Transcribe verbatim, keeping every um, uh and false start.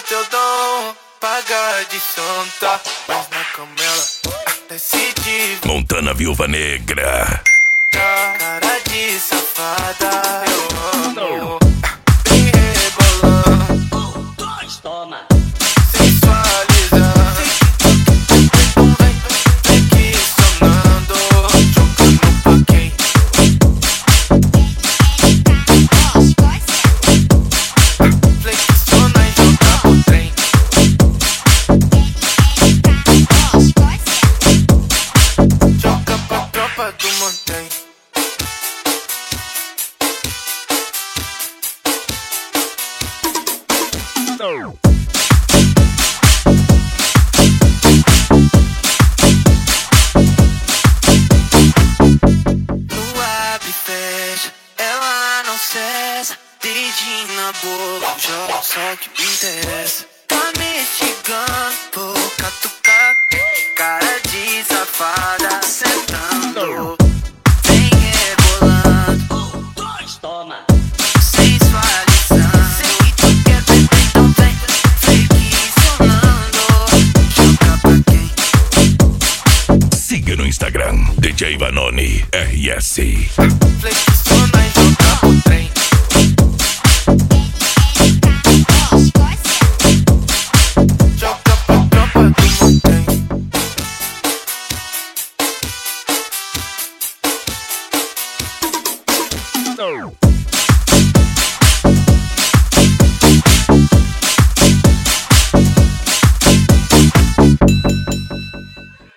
teu dom, paga de santa, mas na cama ela decide. Montana Viúva Negra. Cara de safada, eu amo. Vem rebolando, Um, dois, toma. sensualizando. Então vem, vem que sonando, jogando pra quem? Flexiona e joga pro trem. Joga pra tropa do Montém. No abre e fecha, ela não cessa. Dedinho na boca, joga só que me interessa. Tá me instigando, vou catucar. Cara de safada, sentando. Vem rebolando, Um, dois, toma. sensualizando. Se tu quer beber, então vem, flexionando. Joga pra quem? Siga no Instagram, D J Vanoni R S. Flexiona e joga pro trem. Joga pra tropa do Montém. Oh.